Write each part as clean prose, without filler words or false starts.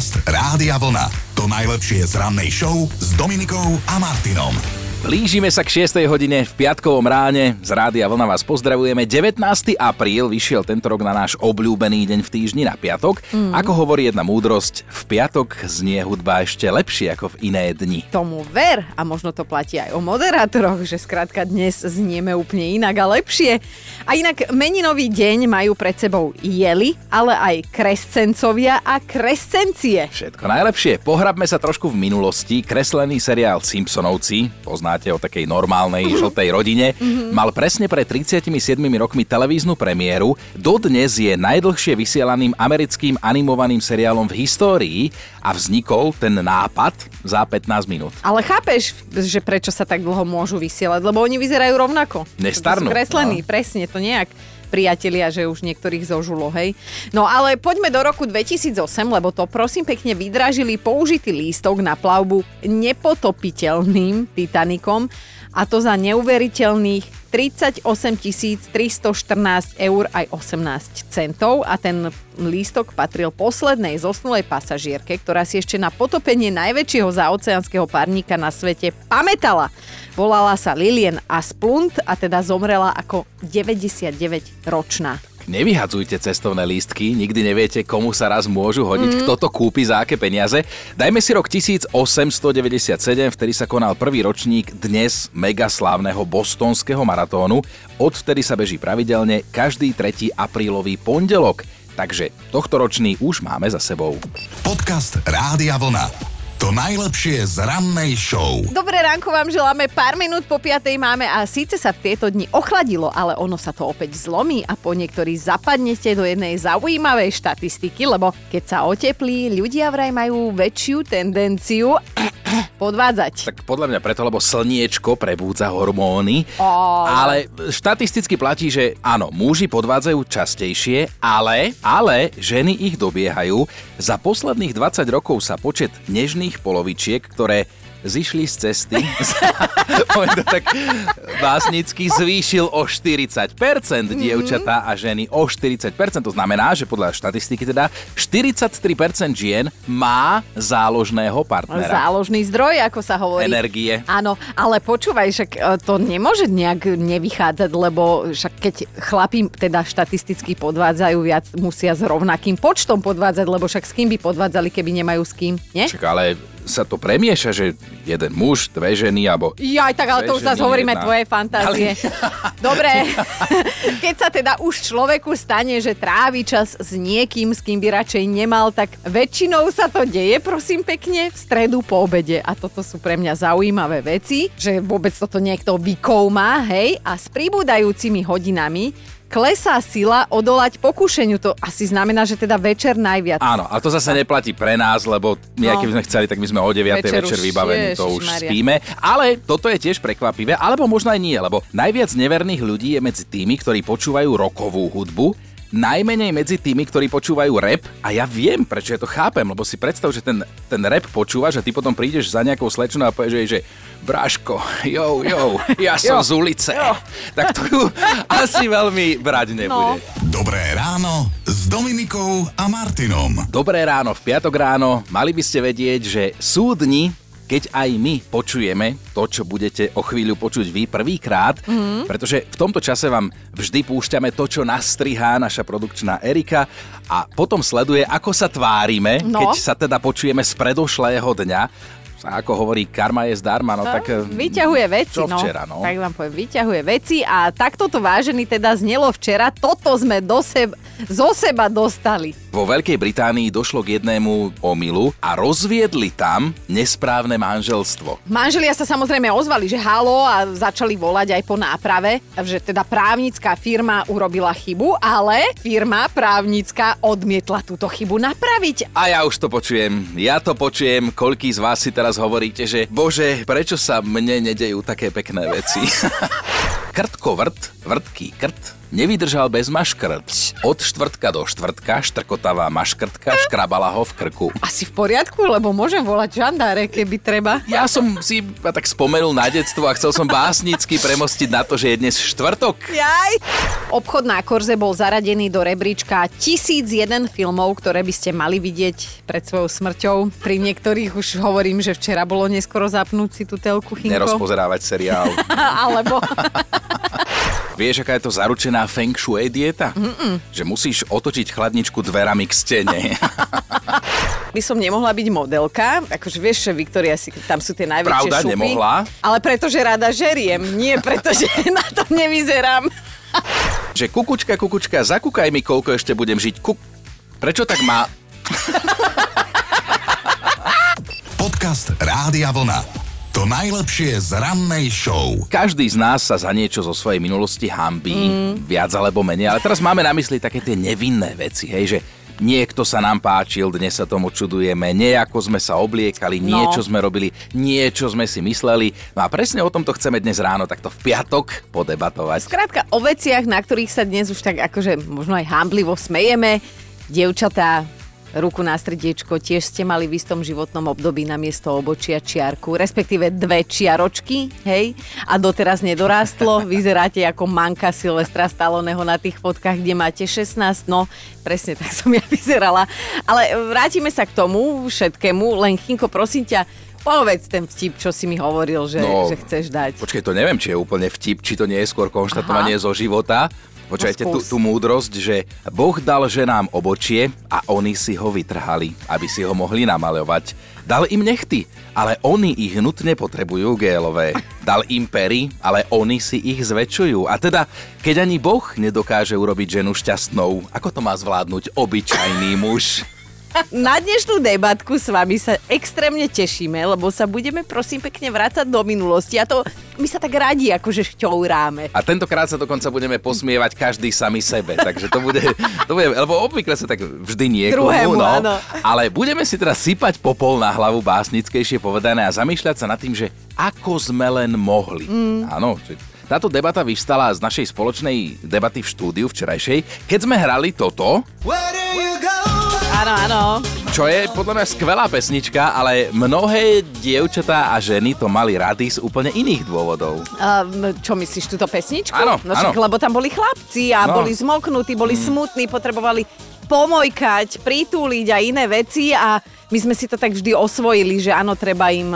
Podcast Rádia Vlna. To najlepšie z rannej show s Dominikou a Martinom. Blížime sa k 6. hodine v piatkovom ráne. Z Rádia Vlna vás pozdravujeme. 19. apríl vyšiel tento rok na náš obľúbený deň v týždni na piatok. Ako hovorí jedna múdrosť, v piatok znie hudba ešte lepšie ako v iné dni. Tomu ver, a možno to platí aj o moderátoroch, že skrátka dnes znieme úplne inak a lepšie. A inak meninový deň majú pred sebou jeli, ale aj krescencovia a krescencie. Všetko najlepšie. Pohrabme sa trošku v minulosti. Kreslený seriál Simpsonovci, poznáte o takej normálnej žltej rodine, mal presne pred 37 rokmi televíznu premiéru. Dodnes je najdlhšie vysielaným americkým animovaným seriálom v histórii a vznikol ten nápad za 15 minút. Ale chápeš, že prečo sa tak dlho môžu vysielať? Lebo oni vyzerajú rovnako. Nestarnú. Sú kreslení, presne, to nejak priatelia, že už niektorých zožulo, hej. No ale poďme do roku 2008, lebo to prosím pekne vydražili použitý lístok na plavbu nepotopiteľným Titanikom, a to za neuveriteľných 38 314 eur aj 18 centov a ten lístok patril poslednej zosnulej pasažierke, ktorá si ešte na potopenie najväčšieho zaoceánskeho parníka na svete pamätala. Volala sa Lillian Asplund a teda zomrela ako 99-ročná. Nevyhadzujte cestovné lístky, nikdy neviete, komu sa raz môžu hodiť, kto to kúpi, za aké peniaze. Dajme si rok 1897, vtedy sa konal prvý ročník dnes mega slávneho bostonského maratónu. Odvtedy sa beží pravidelne každý 3. aprílový pondelok. Takže tohtoročný už máme za sebou. Podcast Rádia Vlna. To najlepšie z rannej show. Dobré ránko vám želáme, pár minút po 5. máme a síce sa v tieto dni ochladilo, ale ono sa to opäť zlomí a po niektorí zapadnete do jednej zaujímavej štatistiky, lebo keď sa oteplí, ľudia vraj majú väčšiu tendenciu podvádzať. Tak podľa mňa preto, lebo slniečko prebúdza hormóny, ale štatisticky platí, že áno, muži podvádzajú častejšie, ale ženy ich dobiehajú. Za posledných 20 rokov sa počet nežných polovičiek, ktoré zišli z cesty, poviem to tak básnicky, zvýšil o 40%, dievčatá a ženy o 40%. To znamená, že podľa štatistiky teda 43% žien má záložného partnera. Záložný zdroj, ako sa hovorí. Energie. Áno, ale počúvaj, však to nemôže nejak nevychádzať, lebo však keď chlapi teda štatisticky podvádzajú viac, musia s rovnakým počtom podvádzať, lebo však s kým by podvádzali, keby nemajú s kým, nie? Však ale sa to premieša, že jeden muž, dve ženy, alebo... Jaj, tak ale to už zase hovoríme tvoje fantázie. Dobre, keď sa teda už človeku stane, že trávi čas s niekým, s kým by radšej nemal, tak väčšinou sa to deje, prosím pekne, v stredu po obede. A toto sú pre mňa zaujímavé veci, že vôbec toto niekto vykoumá, hej, a s pribúdajúcimi hodinami klesá sila odolať pokúšeniu. To asi znamená, že teda večer najviac. Áno, a to zase neplatí pre nás, lebo my, keby sme chceli, tak my sme o 9. večer vybavení, to už spíme. Ale toto je tiež prekvapivé, alebo možno aj nie, lebo najviac neverných ľudí je medzi tými, ktorí počúvajú rockovú hudbu, najmenej medzi tými, ktorí počúvajú rap, a ja viem, prečo ja to chápem, lebo si predstav, že ten rap počúvaš a ty potom prídeš za nejakou slečnou a povieš jej, že Bráško, ja som z ulice. Tak to ju asi veľmi brať nebude. Dobré ráno s Dominikou a Martinom. Dobré ráno, v piatok ráno. Mali by ste vedieť, že sú dni, keď aj my počujeme to, čo budete o chvíľu počuť vy prvýkrát, pretože v tomto čase vám vždy púšťame to, čo nastrihá naša produkčná Erika, a potom sleduje, ako sa tvárime, keď sa teda počujeme z predošlého dňa. A ako hovorí, karma je zdarma, no tak... Vyťahuje veci, čo včera, no. Tak vám poviem, vyťahuje veci a takto to, vážený, teda znelo včera. Toto sme zo seba dostali. Vo Veľkej Británii došlo k jednému omylu a rozviedli tam nesprávne manželstvo. Manželia sa samozrejme ozvali, že halo, a začali volať aj po náprave, že teda právnická firma urobila chybu, ale firma právnická odmietla túto chybu napraviť. A ja už to počujem. Ja to počujem, koľký z vás si teraz hovoríte, že bože, prečo sa mne nedejú také pekné veci. Krtkovrt, vrtký krt, nevydržal bez maškrt. Od štvrtka do štvrtka štrkotavá maškrtka škrabala ho v krku. Asi v poriadku, lebo môžem volať žandáre, keby treba. Ja som si tak spomenul na detstvo a chcel som básnicky premostiť na to, že je dnes štvrtok. Jaj! Obchod na Korze bol zaradený do rebríčka 1001 filmov, ktoré by ste mali vidieť pred svojou smrťou. Pri niektorých už hovorím, že včera bolo neskoro zapnúť si tú telku, Chinko. Nerozpozerávať seriál. Alebo... Vieš, aká je to zaručená feng shui dieta? Že musíš otočiť chladničku dverami k stene. By som nemohla byť modelka, akože vieš, že Viktória, tam sú tie najväčšie Pravda, šupy. nemohla. Ale pretože rada žeriem, nie pretože na to nevyzerám. Že kukučka, zakúkaj mi, koľko ešte budem žiť. Prečo tak má... Podcast Rádia Vlna. To najlepšie z rannej show. Každý z nás sa za niečo zo svojej minulosti hanbí, viac alebo menej, ale teraz máme na mysli také tie nevinné veci, hej, že niekto sa nám páčil, dnes sa tomu čudujeme, nejako sme sa obliekali, niečo sme robili, niečo sme si mysleli. No a presne o tomto chceme dnes ráno takto v piatok podebatovať. Skrátka o veciach, na ktorých sa dnes už tak akože možno aj hanblivo smejeme. Dievčatá, ruku na srdiečko, tiež ste mali v istom životnom období namiesto obočia čiarku, respektíve 2 čiaročky, hej? A doteraz nedorástlo. Vyzeráte ako manka Silvestra Stalloneho na tých fotkách, kde máte 16. No, presne tak som ja vyzerala. Ale vrátime sa k tomu všetkému. Len, Chinko, prosím ťa, povedz ten vtip, čo si mi hovoril, že chceš dať. Počkej, to neviem, či je úplne vtip, či to nie je skôr konštatovanie zo života. Počujete tú múdrosť, že Boh dal ženám obočie a oni si ho vytrhali, aby si ho mohli namaľovať. Dal im nechty, ale oni ich nutne potrebujú gélové. Dal im pery, ale oni si ich zväčšujú. A teda, keď ani Boh nedokáže urobiť ženu šťastnou, ako to má zvládnuť obyčajný muž? Na dnešnú debatku s vami sa extrémne tešíme, lebo sa budeme prosím pekne vrácať do minulosti a to my sa tak radi akože šťouráme. A tentokrát sa dokonca budeme posmievať každý sami sebe, takže to bude lebo obvykle sa tak vždy niekomu, druhému, áno. Ale budeme si teraz sypať popol na hlavu, básnickejšie povedané, a zamýšľať sa nad tým, že ako sme len mohli. Áno, táto debata vyvstala z našej spoločnej debaty v štúdiu včerajšej, keď sme hrali toto. Áno, áno. Čo je podľa mňa skvelá pesnička, ale mnohé dievčatá a ženy to mali rady z úplne iných dôvodov. Čo myslíš, túto pesničku? Áno, no však, lebo tam boli chlapci a boli zmoknutí, boli smutní, potrebovali pomojkať, pritúliť a iné veci a my sme si to tak vždy osvojili, že áno, treba im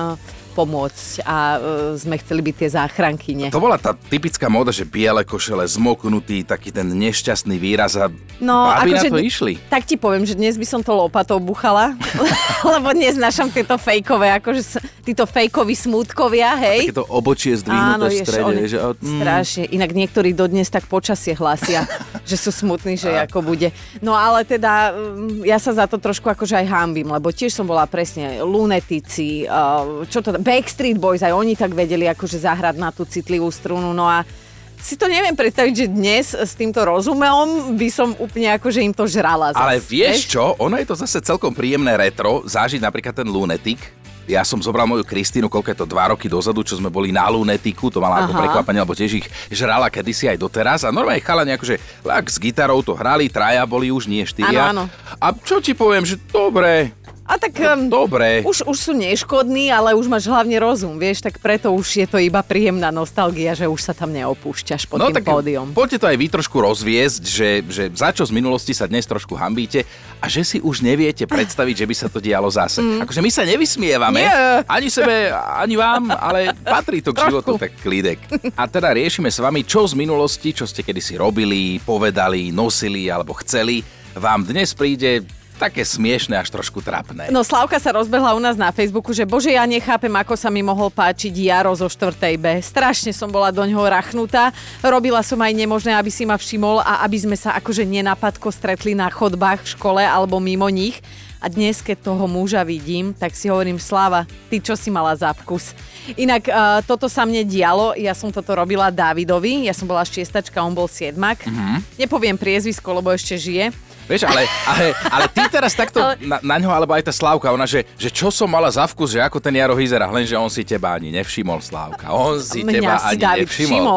pomôcť a sme chceli byť tie záchrankyne. To bola tá typická móda, že biele košele, zmoknutý, taký ten nešťastný výraz a babi na to išli. Tak ti poviem, že dnes by som to lopatou buchala, lebo neznášam tieto fejkové, akože títo fejkoví smútkovia, hej. A takéto obočie zdvihnuté v strede. Strašne. Inak niektorí dodnes tak počasie hlásia, že sú smutní, že ako bude. No ale teda ja sa za to trošku akože aj hanbím, lebo tiež som bola presne lunetici, čo to Backstreet Boys, aj oni tak vedeli akože zahrať na tú citlivú strunu, no a si to neviem predstaviť, že dnes s týmto rozumom by som úplne akože im to žrala zase. Ale vieš čo, ono je to zase celkom príjemné retro, zážiť napríklad ten Lunetik. Ja som zobral moju Kristínu, koľko je to 2 roky dozadu, čo sme boli na Lunetiku, to mala ako prekvapenie, lebo tiež ich žrala kedysi aj doteraz a normálne chalani akože s gitarou to hrali, 3 boli už, nie 4. Áno. A čo ti poviem, že dobre. A tak dobre. Už sú neškodní, ale už máš hlavne rozum, vieš, tak preto už je to iba príjemná nostalgia, že už sa tam neopúšťaš pod tým pódium. Poďte to aj vy trošku rozviesť, že za čo z minulosti sa dnes trošku hanbíte a že si už neviete predstaviť, že by sa to dialo zase. Akože my sa nevysmievame, ani sebe, ani vám, ale patrí to k životu, tak klídek. A teda riešime s vami, čo z minulosti, čo ste kedysi robili, povedali, nosili alebo chceli, vám dnes príde také smiešné, až trošku trapné. No Slavka sa rozbehla u nás na Facebooku, že bože, ja nechápem, ako sa mi mohol páčiť Jaro zo 4. B. Strašne som bola doňho rachnutá. Robila som aj nemožné, aby si ma všimol a aby sme sa akože nenapadko stretli na chodbách v škole alebo mimo nich. A dnes, keď toho muža vidím, tak si hovorím, Sláva, ty čo si mala za vkus? Inak toto sa mne dialo, ja som toto robila Dávidovi, ja som bola 6, on bol 7. Nepoviem priezvisko, lebo ešte žije. Vieš, ale ty teraz takto na ňo, alebo aj tá Slávka, ona, že čo som mala za vkus, že ako ten Jaro vyzerá, lenže on si teba ani nevšimol, Slávka. On si teba ani nevšimol.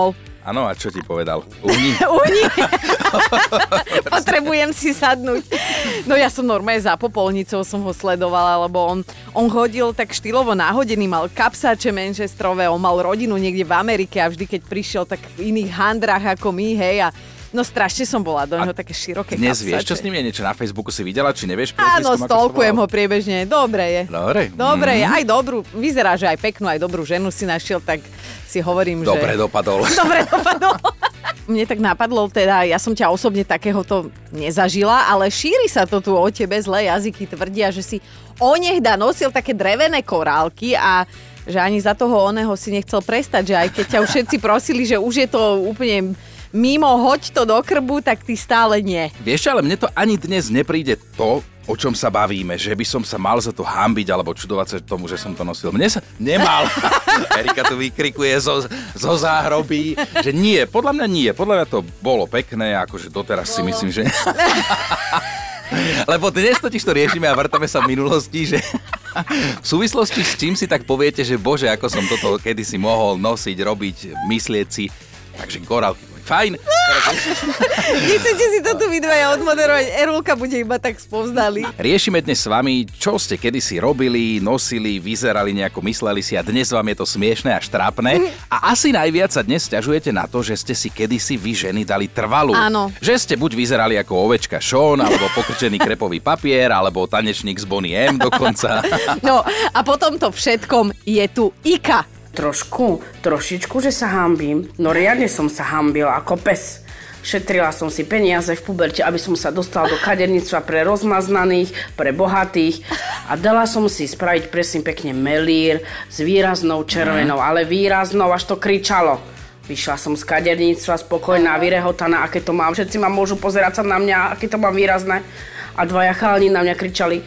Áno, a čo ti povedal? Uhni? Uhni. Potrebujem si sadnúť. No ja som normálne za popolnicou som ho sledovala, lebo on chodil tak štýlovo nahodený, mal kapsáče manchesterové, on mal rodinu niekde v Amerike a vždy, keď prišiel, tak v iných handrách ako my, hej, a no strašne som bola do neho také široké dnes kapsáče. Vieš, čo s ním je? Niečo na Facebooku si videla, či nevieš? Áno, stalkujem ho priebežne. Dobre je. Dobre je. Aj dobrú, vyzerá, že aj peknú, aj dobrú ženu si našiel, tak si hovorím, Dobre dopadol. Dobre dopadol. Mne tak napadlo, teda ja som ťa osobne takéhoto nezažila, ale šíri sa to tu o tebe, zlé jazyky tvrdia, že si onehda nosil také drevené korálky a že ani za toho oného si nechcel prestať, že aj keď ťa už všetci prosili, že už je to úplne mimo, hoď to do krbu, tak ty stále nie. Vieš, ale mne to ani dnes nepríde to, o čom sa bavíme, že by som sa mal za to hanbiť alebo čudovať sa tomu, že som to nosil. Mne sa nemal. Erika tu vykrikuje zo záhrobí, že nie, podľa mňa nie. Podľa mňa to bolo pekné, akože doteraz si myslím, že... Lebo dnes totiž to riešime a vrtame sa v minulosti, že v súvislosti s čím si tak poviete, že bože, ako som toto kedysi mohol nosiť, robiť, myslieť si. Takže korálky. Fajn. Nechcete si to tu vydvaja odmoderovať, Erulka bude iba tak spovzdali. Riešime dnes s vami, čo ste kedysi robili, nosili, vyzerali nejako, mysleli si a dnes vám je to smiešné až trápne. A asi najviac sa dnes sťažujete na to, že ste si kedysi vy ženy dali trvalú. Áno. Že ste buď vyzerali ako ovečka Sean, alebo pokrčený krepový papier, alebo tanečník z Bonnie M dokonca. No a potom to všetkom je tu Ika. Trošičku, že sa hanbím. No riadne som sa hanbila ako pes. Šetrila som si peniaze v puberte, aby som sa dostala do kaderníctva pre rozmaznaných, pre bohatých a dala som si spraviť presne pekne melír s výraznou červenou, ale výraznou, až to kričalo. Vyšla som z kaderníctva spokojná, vyrehotaná, aké to mám. Všetci ma môžu pozerať sa na mňa, aké to mám výrazné. A dvaja chalani na mňa kričali: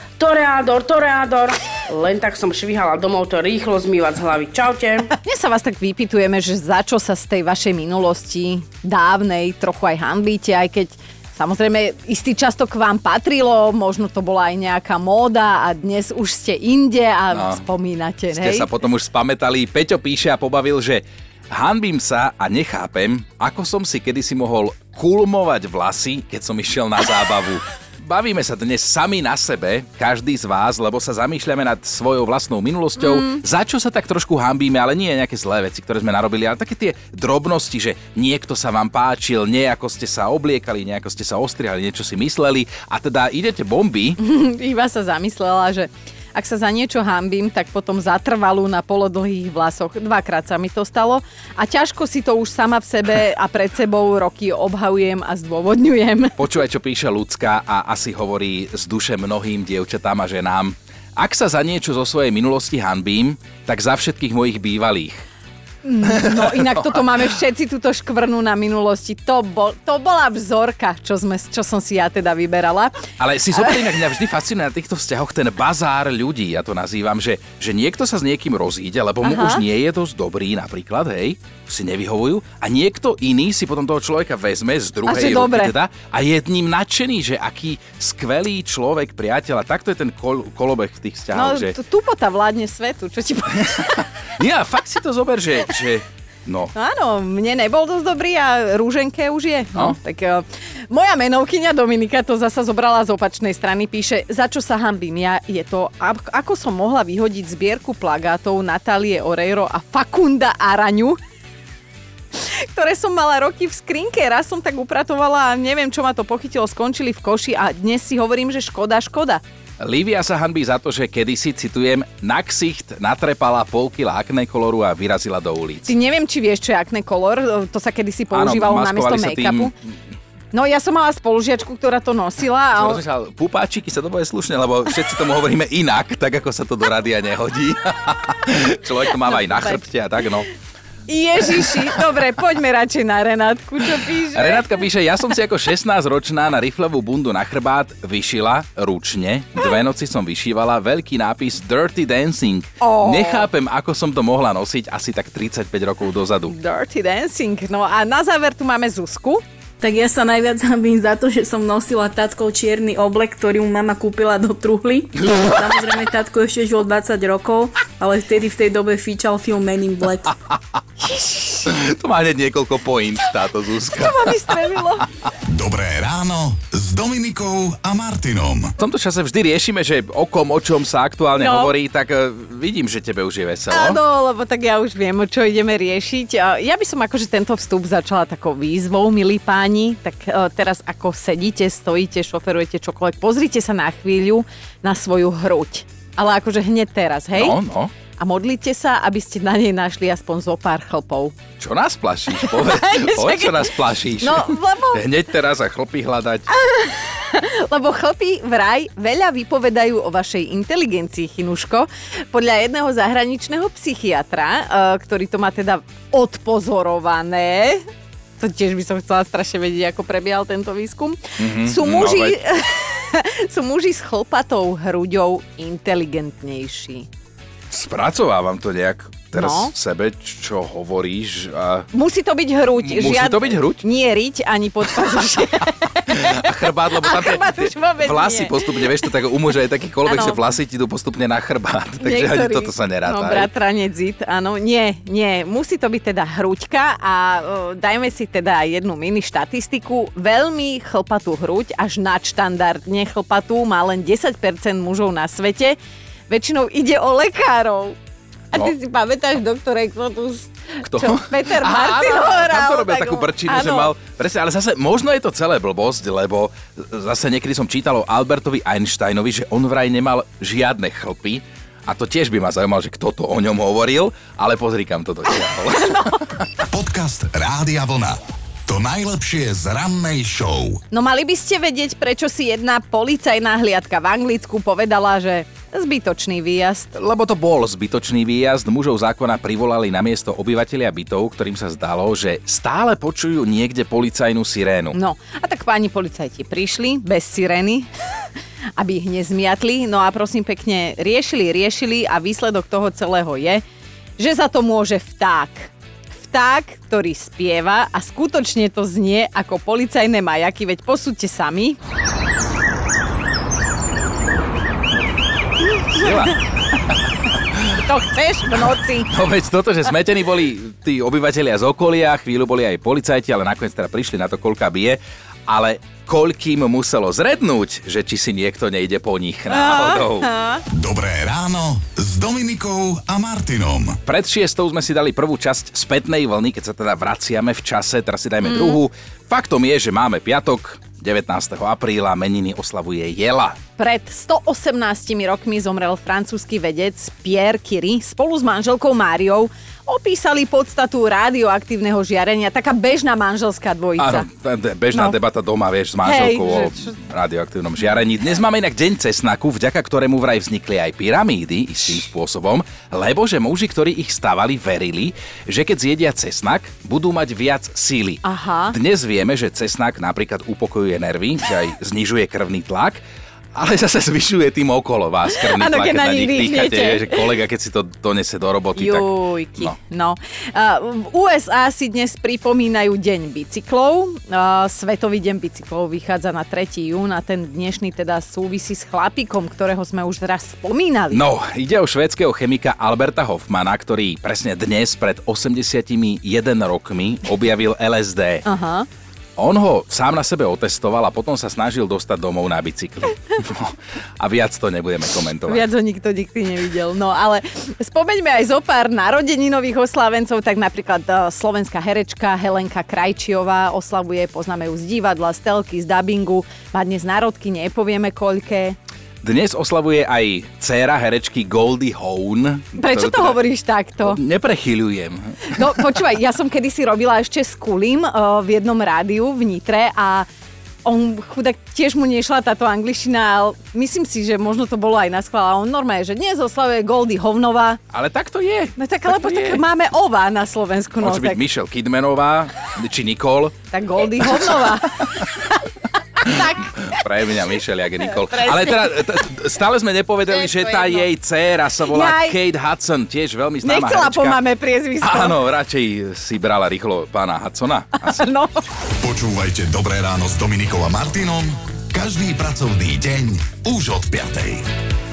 Toreador. Len tak som švihala domov to rýchlo zmývať z hlavy. Čaute. Dnes sa vás tak vypytujeme, že za čo sa z tej vašej minulosti dávnej trochu aj hanbíte, aj keď samozrejme istý čas to k vám patrilo, možno to bola aj nejaká móda a dnes už ste inde a spomínate, Ste hej? sa potom už spamätali. Peťo píše a pobavil, že hanbím sa a nechápem, ako som si kedysi mohol kulmovať vlasy, keď som išiel na zábavu. Bavíme sa dnes sami na sebe, každý z vás, lebo sa zamýšľame nad svojou vlastnou minulosťou, za čo sa tak trošku hanbíme, ale nie nejaké zlé veci, ktoré sme narobili, ale také tie drobnosti, že niekto sa vám páčil, nejako ste sa obliekali, nejako ste sa ostrihali, niečo si mysleli a teda idete bomby. Iba sa zamyslela, že ak sa za niečo hanbím, tak potom zatrvalú na polodlhých vlasoch. 2-krát sa mi to stalo a ťažko si to už sama v sebe a pred sebou roky obhajujem a zdôvodňujem. Počúvaj, čo píše Ľudská a asi hovorí z duše mnohým dievčatám a ženám. Ak sa za niečo zo svojej minulosti hanbím, tak za všetkých mojich bývalých. No inak toto máme všetci túto škvrnu na minulosti. To bola vzorka, čo som si ja teda vyberala. Ale si zoberiem, ak mňa vždy fascinuje na týchto vzťahoch ten bazár ľudí, ja to nazývam, že niekto sa s niekým rozíde, lebo mu už nie je dosť dobrý napríklad, hej, si nevyhovujú a niekto iný si potom toho človeka vezme z druhej ruky teda a je ním nadšený, že aký skvelý človek, priateľ a takto je ten kolobeh v tých vzťahoch. No tupota vládne svetu, čo ti poviem. Ja, fakt si to zober, že no. Áno, mne nebol dosť dobrý a Rúženke už je. No. Tak moja menovkyňa Dominika to zasa zobrala z opačnej strany, píše, za čo sa hanbím ja, je to, ako som mohla vyhodiť zbierku plagátov Natálie Oreiro a Fakunda Araňu, ktoré som mala roky v skrinke. Raz som tak upratovala a neviem, čo ma to pochytilo, skončili v koši a dnes si hovorím, že škoda. Lívia sa hanbí za to, že kedysi, citujem, na ksicht natrepala pol kila akné koloru a vyrazila do ulic. Ty neviem, či vieš, čo je akné kolor, to sa kedysi používalo namiesto make-upu. No ja som mala spolužiačku, ktorá to nosila. Pupáčiky sa to bude slušne, lebo všetci tomu hovoríme inak, tak ako sa to do rádia nehodí. Človek to má aj na chrbte a tak, no. Ježiši, dobre, poďme radšej na Renátku, čo píše. Renátka píše, ja som si ako 16-ročná na riflevú bundu na chrbát vyšila ručne. 2 noci som vyšívala, veľký nápis Dirty Dancing. Nechápem, ako som to mohla nosiť asi tak 35 rokov dozadu. Dirty Dancing, no a na záver tu máme Zuzku. Tak ja sa najviac hanbím za to, že som nosila tatkov čierny oblek, ktorý mu mama kúpila do truhly. Samozrejme, tatko ešte žil 20 rokov, ale vtedy v tej dobe fičal film Men in Black. To má hneď niekoľko point táto Zuzka. To ma vystrelilo. Dobré ráno s Dominikou a Martinom. V tomto čase vždy riešime, že o čom sa aktuálne hovorí, tak vidím, že tebe už je veselo. Áno, lebo tak ja už viem, o čo ideme riešiť. Ja by som akože tento vstup začala takou výzvou, milí páni. Tak teraz ako sedíte, stojíte, šoferujete čokoľvek, pozrite sa na chvíľu na svoju hruď. Ale akože hneď teraz, hej? No. A modlite sa, aby ste na nej našli aspoň zo pár chlpov. Čo nás plašíš? Povedz, čo nás plašíš. No, lebo... Hneď teraz a chlpy hľadať. Lebo chlpy vraj veľa vypovedajú o vašej inteligencii, Chinuško. Podľa jedného zahraničného psychiatra, ktorý to má teda odpozorované, to tiež by som chcela strašne vedieť, ako prebiehal tento výskum, sú muži s chlpatou hruďou inteligentnejší. Spracovávam to nejak teraz v sebe, čo hovoríš. Musí to byť hruď. Musí to byť hruď? Nie riť, ani podpazušie. A chrbát, lebo tam tie vlasy postupne, vieš, to tak u muža je taký kolobek, že vlasy ti idú postupne na chrbát. Takže ani toto sa neráta. No, bratranec Zid, áno. Nie. Musí to byť teda hruďka a dajme si teda jednu mini štatistiku. Veľmi chlpatú hruď, až nadštandardne chlpatú, má len 10% mužov na svete. Väčšinou ide o lekárov. A ty si pamätáš, doktor Exotus? Kto? Čo Peter Martin hovoral. Tam to robia takú brčinu, že mal... Presne, ale zase možno je to celé blbosť, lebo zase niekedy som čítal o Albertovi Einsteinovi, že on vraj nemal žiadne chlpy. A to tiež by ma zaujímalo, že kto to o ňom hovoril, ale pozri, kam to dotiahol. Podcast Rádia Vlna. To najlepšie z rannej show. No mali by ste vedieť, prečo si jedna policajná hliadka v Anglicku povedala, že zbytočný výjazd. Lebo to bol zbytočný výjazd. Mužov zákona privolali na miesto obyvatelia bytov, ktorým sa zdalo, že stále počujú niekde policajnú sirénu. No, a tak páni policajti prišli bez sirény, aby ich nezmiatli. No a prosím pekne, riešili a výsledok toho celého je, že za to môže vták. Vták, ktorý spieva a skutočne to znie ako policajné majaky, veď posúďte sami. To chceš v noci. No veď toto, že smetení boli tí obyvatelia z okolia, chvíľu boli aj policajti, ale nakoniec teda prišli na to, koľka bije, ale koľkým muselo zrednúť, že či si niekto nejde po nich náhodou. Dobré ráno s Dominikou a Martinom. Pred 6 sme si dali prvú časť spätnej vlny, keď sa teda vraciame v čase, teraz si dajme druhú. Faktom je, že máme piatok, 19. apríla, meniny oslavuje Jela. Pred 118 rokmi zomrel francúzsky vedec Pierre Curie spolu s manželkou Máriou. Opísali podstatu rádioaktívneho žiarenia, taká bežná manželská dvojica. Áno, bežná debata doma, vieš, s manželkou o rádioaktívnom žiarení. Dnes máme inak deň cesnaku, vďaka ktorému vraj vznikli aj pyramídy istým spôsobom, lebo že muži, ktorí ich stavali, verili, že keď zjedia cesnak, budú mať viac síly. Aha. Dnes vieme, že cesnak napríklad upokojuje nervy, že aj znižuje krvný tlak, ale zase zvyšuje tým okolo vás krvný tlak, keď na nich dýchate. Že kolega, keď si to donese do roboty, Jujky, tak... No. V USA si dnes pripomínajú Deň bicyklov. Svetový deň bicyklov vychádza na 3. jún a ten dnešný teda súvisí s chlapíkom, ktorého sme už raz spomínali. No, ide o švédskeho chemika Alberta Hoffmana, ktorý presne dnes pred 81 rokmi objavil LSD. Aha. On ho sám na sebe otestoval a potom sa snažil dostať domov na bicykli. No, a viac to nebudeme komentovať. Viac ho nikto nikdy nevidel. No ale spomeňme aj zo pár narodeninových oslávencov, tak napríklad slovenská herečka Helenka Krajčiová oslavuje, poznáme ju z divadla, z telky, z dabingu. Má dnes národky, nepovieme koľké. Dnes oslavuje aj dcéra herečky Goldie Hawn. Prečo to hovoríš takto? Neprechyľujem. No počúvaj, ja som kedysi robila ešte s Kulim v jednom rádiu v Nitre a on chudák, tiež mu nešla táto angličtina, ale myslím si, že možno to bolo aj na schvál. A on normálne, že dnes oslavuje Goldie Hawnová. Ale tak to je. No tak, lebo tak máme ova na Slovensku. Môže byť Michelle Kidmanová, či Nicole. Tak Goldie Hawnová. Tak. Pre mňa Michelle, jak Nicole. Ale teda stále sme nepovedali, že tá jej dcéra sa volá Kate Hudson, tiež veľmi známa nechcela herečka. po mame priezvisko. Áno, radšej si brala rýchlo pána Hudsona. No. Počúvajte Dobré ráno s Dominikou a Martinom každý pracovný deň už od 5.